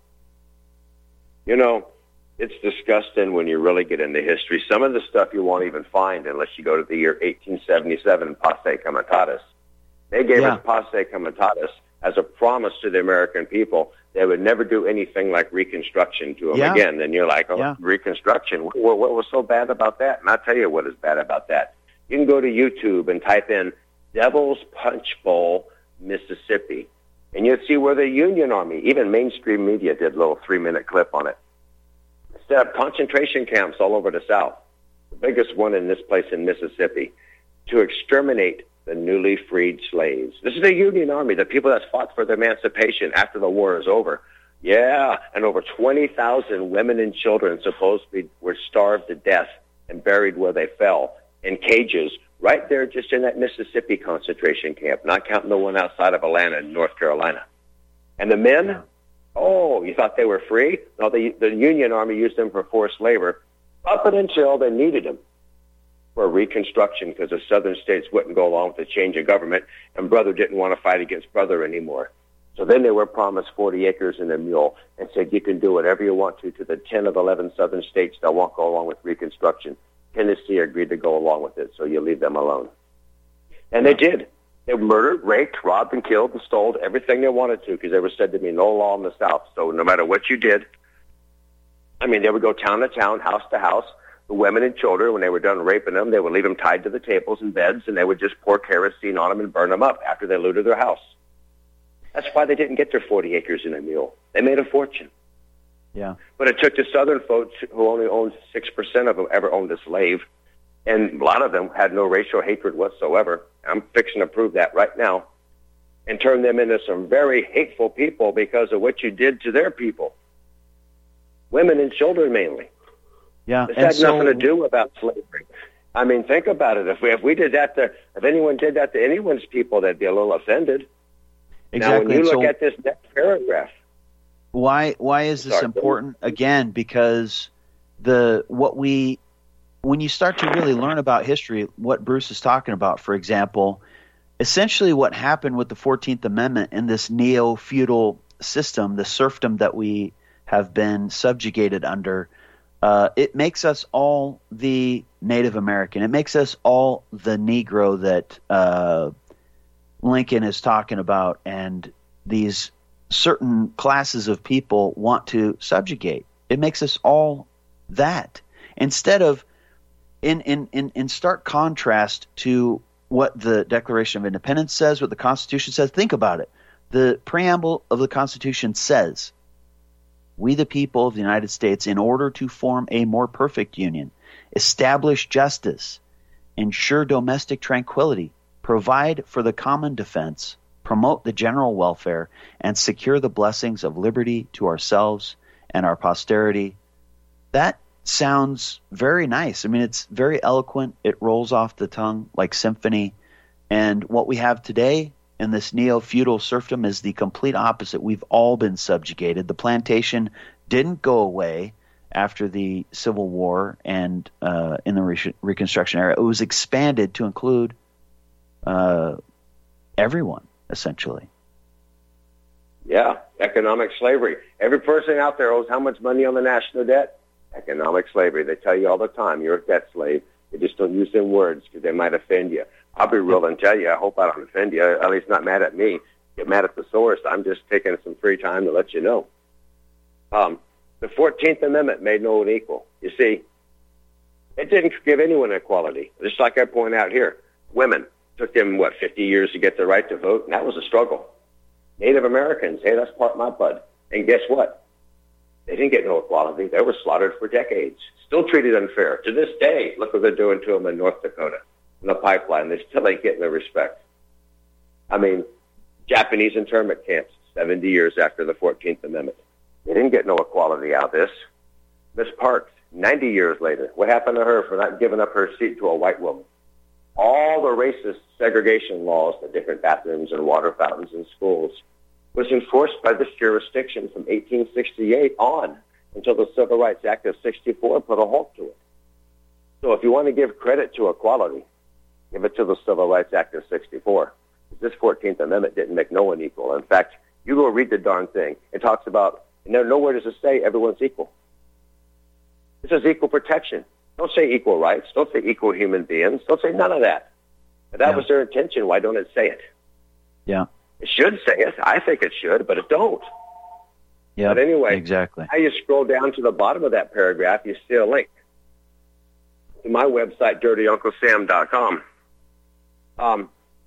Speaker 5: You know, it's disgusting when you really get into history. Some of the stuff you won't even find unless you go to the year eighteen seventy-seven, Posse Comitatus. They gave
Speaker 3: Yeah.
Speaker 5: us Posse Comitatus as a promise to the American people they would never do anything like Reconstruction to them
Speaker 3: Yeah.
Speaker 5: again. And you're like, oh,
Speaker 3: Yeah.
Speaker 5: Reconstruction, what, what was so bad about that? And I'll tell you what is bad about that. You can go to YouTube and type in Devil's Punch Bowl, Mississippi. And you'd see where the Union Army, even mainstream media did a little three-minute clip on it. Set up concentration camps all over the South. The biggest one in this place in Mississippi, to exterminate the newly freed slaves. This is the Union Army, the people that fought for their emancipation after the war is over. Yeah, and over twenty thousand women and children supposedly were starved to death and buried where they fell in cages right there just in that Mississippi concentration camp, not counting the one outside of Atlanta in North Carolina. And the men, oh, you thought they were free? No, the, the Union Army used them for forced labor up until they needed them for Reconstruction because the southern states wouldn't go along with the change of government, and brother didn't want to fight against brother anymore. So then they were promised forty acres and a mule and said, you can do whatever you want to to the ten of eleven southern states that won't go along with Reconstruction. Tennessee agreed to go along with it, so you leave them alone. And they did. They murdered, raped, robbed, and killed and stole everything they wanted to because there was said to be no law in the South. So no matter what you did, I mean, they would go town to town, house to house. The women and children, when they were done raping them, they would leave them tied to the tables and beds, and they would just pour kerosene on them and burn them up after they looted their house. That's why they didn't get their forty acres and a mule. They made a fortune.
Speaker 3: Yeah.
Speaker 5: But it took the southern folks who only owned six percent of them ever owned a slave, and a lot of them had no racial hatred whatsoever. I'm fixing to prove that right now, and turn them into some very hateful people because of what you did to their people. Women and children mainly.
Speaker 3: Yeah.
Speaker 5: This
Speaker 3: and
Speaker 5: had
Speaker 3: so,
Speaker 5: nothing to do about slavery. I mean, think about it. If we, if we did that to, if anyone did that to anyone's people, they'd be a little offended.
Speaker 3: Exactly.
Speaker 5: Now, when you look
Speaker 3: so,
Speaker 5: at this next paragraph,
Speaker 3: Why why is this
Speaker 5: Sorry.
Speaker 3: important? Again, because the what we when you start to really learn about history, what Bruce is talking about, for example, essentially what happened with the fourteenth Amendment in this neo-feudal system, the serfdom that we have been subjugated under, uh, it makes us all the Native American. It makes us all the Negro that uh, Lincoln is talking about, and these certain classes of people want to subjugate. It makes us all that. Instead of, in, in, in, in stark contrast to what the Declaration of Independence says, what the Constitution says, think about it. The preamble of the Constitution says, we the people of the United States, in order to form a more perfect union, establish justice, ensure domestic tranquility, provide for the common defense, promote the general welfare, and secure the blessings of liberty to ourselves and our posterity. That sounds very nice. I mean, it's very eloquent. It rolls off the tongue like symphony. And what we have today in this neo-feudal serfdom is the complete opposite. We've all been subjugated. The plantation didn't go away after the Civil War and uh, in the Re- Reconstruction era. It was expanded to include uh, everyone, essentially.
Speaker 5: Yeah, economic slavery. Every person out there owes how much money on the national debt? Economic slavery. They tell you all the time, you're a debt slave. They just don't use them words because they might offend you. I'll be real and tell you, I hope I don't offend you, at least not mad at me. Get mad at the source. I'm just taking some free time to let you know. Um, the fourteenth Amendment made no one equal. You see, it didn't give anyone equality. Just like I point out here, women. Took them, what, fifty years to get the right to vote, and that was a struggle. Native Americans, hey, that's part of my blood. And guess what? They didn't get no equality. They were slaughtered for decades. Still treated unfair. To this day, look what they're doing to them in North Dakota. In the pipeline, they still ain't getting the respect. I mean, Japanese internment camps, seventy years after the fourteenth Amendment. They didn't get no equality out of this. Miss Parks, ninety years later, what happened to her for not giving up her seat to a white woman? All the racist segregation laws, the different bathrooms and water fountains in schools, was enforced by this jurisdiction from eighteen sixty-eight on until the Civil Rights Act of sixty-four put a halt to it. So if you want to give credit to equality, give it to the Civil Rights Act of sixty-four. This fourteenth Amendment didn't make no one equal. In fact, you go read the darn thing. It talks about, and there, nowhere does it say everyone's equal. This is equal protection. Don't say equal rights. Don't say equal human beings. Don't say none of that. If that
Speaker 3: Yeah.
Speaker 5: was their intention, why don't it say it?
Speaker 3: Yeah.
Speaker 5: It should say it. I think it should, but it don't.
Speaker 3: Yeah.
Speaker 5: But anyway,
Speaker 3: exactly.
Speaker 5: now you scroll down to the bottom of that paragraph, you see a link to my website, dirty uncle sam dot com. Um,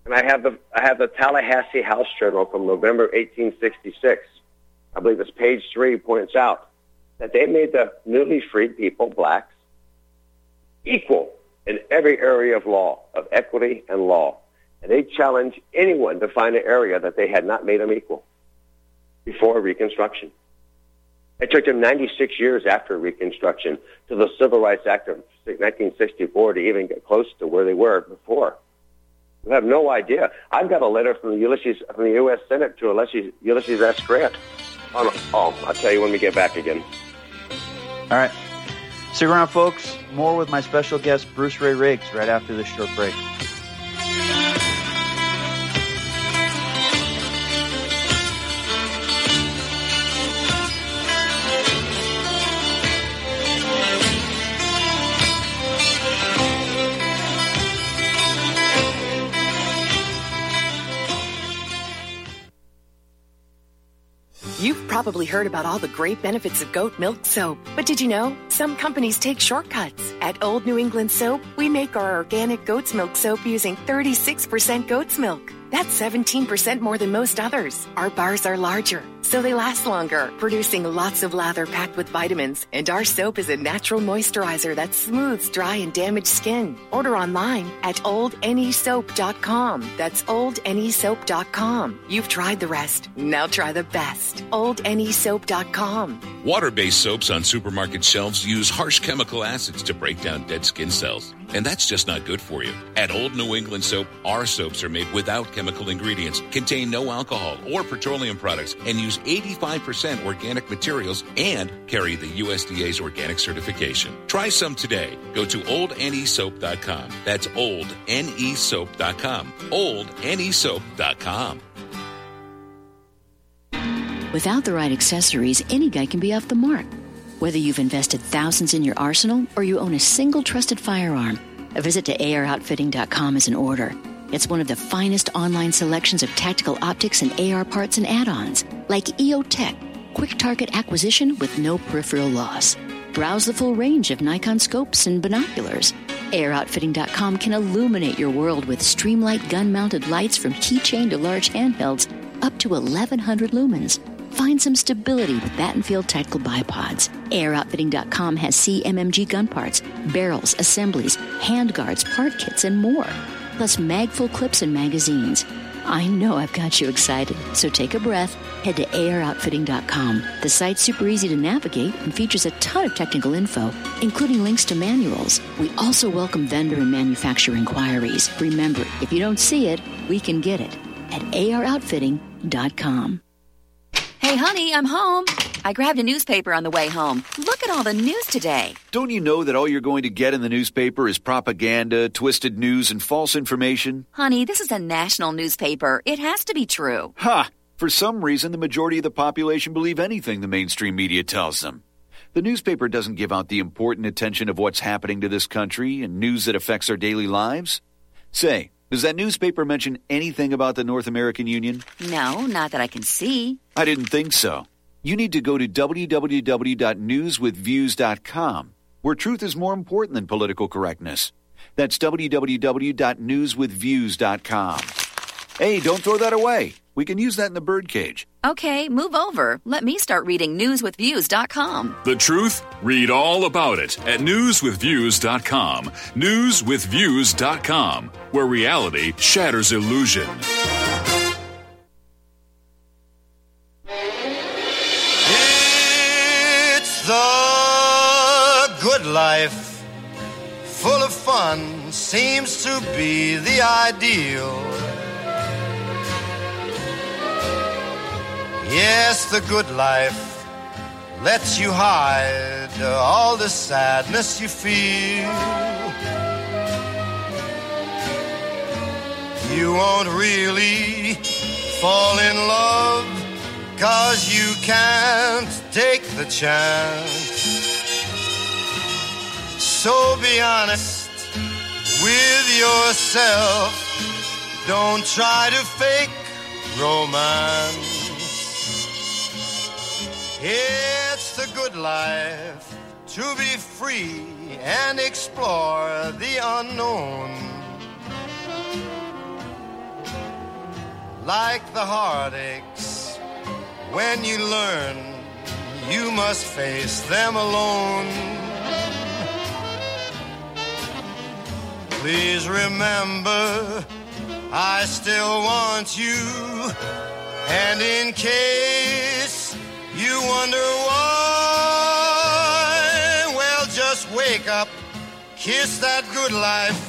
Speaker 5: And I have the I have the Tallahassee House Journal from November eighteen sixty-six. I believe it's page three points out that they made the newly freed people, blacks, equal in every area of law, of equity and law. And they challenged anyone to find an area that they had not made them equal before Reconstruction. It took them ninety-six years after Reconstruction to the Civil Rights Act of nineteen sixty-four to even get close to where they were before. We have no idea. I've got a letter from the Ulysses from the U S Senate to Ulysses, Ulysses S. Grant. Oh, oh, I'll tell you when we get back again.
Speaker 3: All right. Stick around, folks. More with my special guest, Bruce Ray Riggs, right after this short break.
Speaker 11: You've probably heard about all the great benefits of goat milk soap. But did you know? Some companies take shortcuts. At Old New England Soap, we make our organic goat's milk soap using thirty-six percent goat's milk. That's seventeen percent more than most others. Our bars are larger, so they last longer, producing lots of lather packed with vitamins. And our soap is a natural moisturizer that smooths dry and damaged skin. Order online at old n e soap dot com. That's old n e soap dot com. You've tried the rest. Now try the best. old n e soap dot com.
Speaker 12: Water-based soaps on supermarket shelves use harsh chemical acids to break down dead skin cells. And that's just not good for you. At Old New England Soap, our soaps are made without chemical ingredients, contain no alcohol or petroleum products, and use eighty-five percent organic materials and carry the U S D A's organic certification. Try some today. Go to old n e soap dot com. That's old n e soap dot com. old n e soap dot com.
Speaker 14: Without the right accessories, any guy can be off the mark. Whether you've invested thousands in your arsenal or you own a single trusted firearm, a visit to A R outfitting dot com is in order. It's one of the finest online selections of tactical optics and A R parts and add-ons, like E O Tech, quick target acquisition with no peripheral loss. Browse the full range of Nikon scopes and binoculars. A R outfitting dot com can illuminate your world with Streamlight gun-mounted lights from keychain to large handhelds up to eleven hundred lumens. Find some stability with Battenfield Tactical Bipods. A R outfitting dot com has C M M G gun parts, barrels, assemblies, handguards, part kits, and more. Plus mag-full clips and magazines. I know I've got you excited, so take a breath. Head to A R outfitting dot com. The site's super easy to navigate and features a ton of technical info, including links to manuals. We also welcome vendor and manufacturer inquiries. Remember, if you don't see it, we can get it at A R outfitting dot com.
Speaker 15: Hey, honey, I'm home. I grabbed a newspaper on the way home. Look at all the news today.
Speaker 16: Don't you know that all you're going to get in the newspaper is propaganda, twisted news, and false information?
Speaker 15: Honey, this is a national newspaper. It has to be true.
Speaker 16: Ha! For some reason, the majority of the population believe anything the mainstream media tells them. The newspaper doesn't give out the important attention of what's happening to this country and news that affects our daily lives. Say, does that newspaper mention anything about the North American Union?
Speaker 15: No, not that I can see.
Speaker 16: I didn't think so. You need to go to w w w dot news with views dot com, where truth is more important than political correctness. That's w w w dot news with views dot com. Hey, don't throw that away. We can use that in the birdcage.
Speaker 15: Okay, move over. Let me start reading news with views dot com.
Speaker 17: The truth? Read all about it at news with views dot com. news with views dot com, where reality shatters illusion.
Speaker 2: It's the good life, full of fun, seems to be the ideal. Yes, the good life lets you hide all the sadness you feel. You won't really fall in love, 'cause you can't take the chance. So be honest with yourself. Don't try to fake romance. It's the good life to be free and explore the unknown. like the heartaches when you learn you must face them alone. Please remember, I still want you, and in case you wonder why, well, just wake up, kiss that good life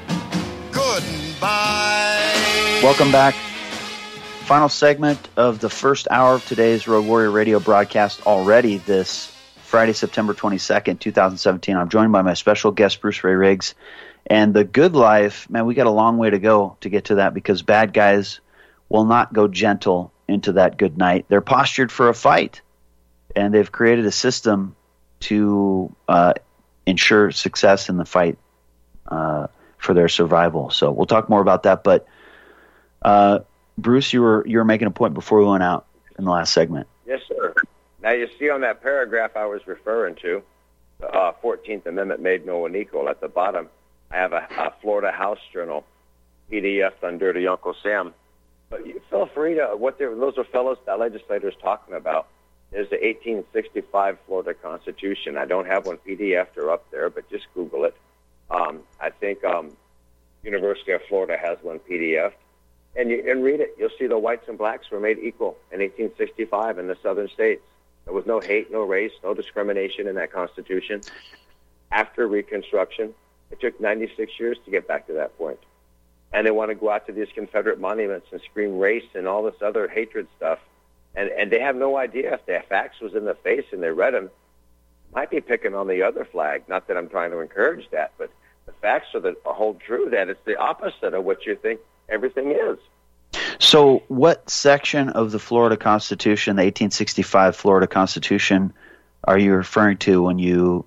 Speaker 2: goodbye.
Speaker 3: Welcome back. Final segment of the first hour of today's Road Warrior Radio broadcast already this Friday, September twenty-second, twenty seventeen. I'm joined by my special guest, Bruce Ray Riggs. And the good life, man, we got a long way to go to get to that because bad guys will not go gentle into that good night. They're postured for a fight, and they've created a system to uh, ensure success in the fight uh, for their survival. So we'll talk more about that. But uh, Bruce, you were you were making a point before we went out in the last segment.
Speaker 5: Yes, sir. Now you see on that paragraph I was referring to, the uh, fourteenth Amendment made no one equal. At the bottom, I have a, a Florida House Journal P D F on Dirty Uncle Sam. But you feel free to, what those are fellows, that legislators talking about is the eighteen sixty-five Florida Constitution. I don't have one P D F or up there, but just Google it. Um, I think um, University of Florida has one P D F. And you and read it. You'll see the whites and blacks were made equal in eighteen sixty-five in the southern states. There was no hate, no race, no discrimination in that Constitution. After Reconstruction, it took ninety-six years to get back to that point. And they want to go out to these Confederate monuments and scream race and all this other hatred stuff. And and they have no idea if the facts was in the face and they read them, might be picking on the other flag. Not that I'm trying to encourage that, but the facts are the hold true that it's the opposite of what you think everything is.
Speaker 3: So what section of the Florida Constitution, the eighteen sixty-five Florida Constitution, are you referring to when you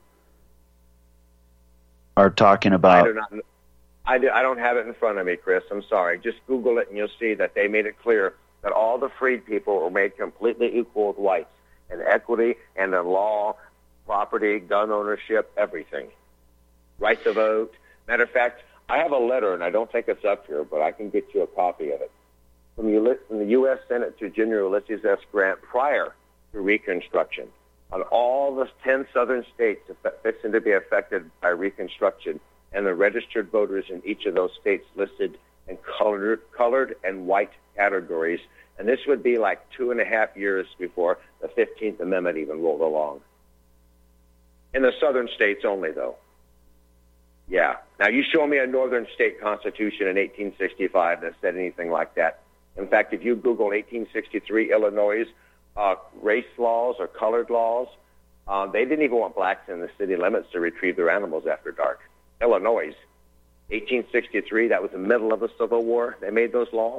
Speaker 3: are talking about?
Speaker 5: I do not. I, do, I don't have it in front of me, Chris. I'm sorry. Just Google it and you'll see that they made it clear that all the freed people were made completely equal with whites in equity and in law, property, gun ownership, everything. Right to vote. Matter of fact, I have a letter, and I don't think it's up here, but I can get you a copy of it, from, Uly- from the U S Senate to General Ulysses S. Grant prior to Reconstruction on all the ten southern states fixing to be affected by Reconstruction, and the registered voters in each of those states listed in colored, colored and white categories. And this would be like two and a half years before the fifteenth Amendment even rolled along. In the southern states only, though. Yeah. Now, you show me a northern state constitution in eighteen sixty-five that said anything like that. In fact, if you Google eighteen sixty-three Illinois uh, race laws or colored laws, uh, they didn't even want blacks in the city limits to retrieve their animals after dark. Illinois, eighteen sixty-three, that was the middle of the Civil War. They made those laws.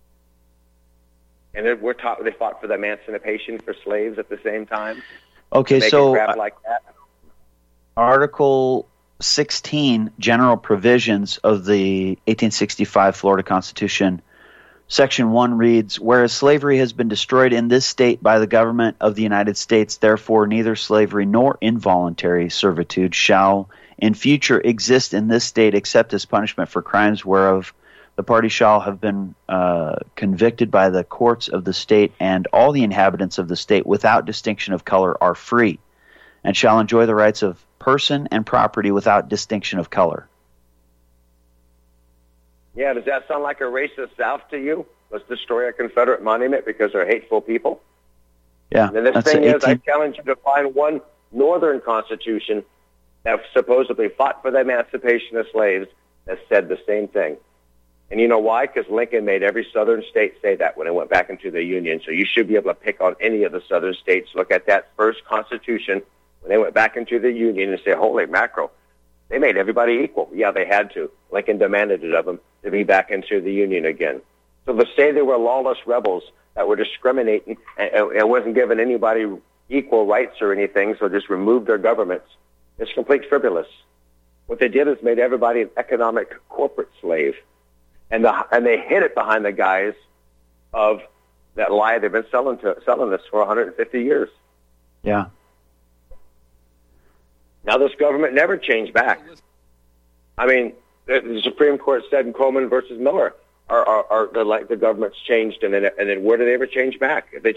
Speaker 5: And we're taught, they fought for the emancipation for slaves at the same time.
Speaker 3: Okay,
Speaker 5: they
Speaker 3: so
Speaker 5: grab like that.
Speaker 3: Article sixteen, general provisions of the eighteen sixty-five Florida Constitution, Section one reads, whereas slavery has been destroyed in this state by the government of the United States, therefore neither slavery nor involuntary servitude shall in future exist in this state except as punishment for crimes whereof the party shall have been uh, convicted by the courts of the state, and all the inhabitants of the state without distinction of color are free, and shall enjoy the rights of person and property without distinction of color.
Speaker 5: Yeah, does that sound like a racist South to you? Let's destroy a Confederate monument because they're hateful people?
Speaker 3: Yeah.
Speaker 5: And the thing is, I challenge you to find one northern constitution that supposedly fought for the emancipation of slaves that said the same thing. And you know why? Because Lincoln made every southern state say that when it went back into the Union. So you should be able to pick on any of the southern states, look at that first constitution when they went back into the Union and say, holy mackerel, they made everybody equal. Yeah, they had to. Lincoln demanded it of them to be back into the Union again. So to say they were lawless rebels that were discriminating and, and wasn't giving anybody equal rights or anything, so just removed their governments, it's complete frivolous. What they did is made everybody an economic corporate slave. And the, and they hid it behind the guise of that lie they've been selling to selling this for one hundred fifty years.
Speaker 3: Yeah.
Speaker 5: Now this government never changed back. I mean, the Supreme Court said in Coleman versus Miller, our, our, our the, like the government's changed, and then and then where do they ever change back? If they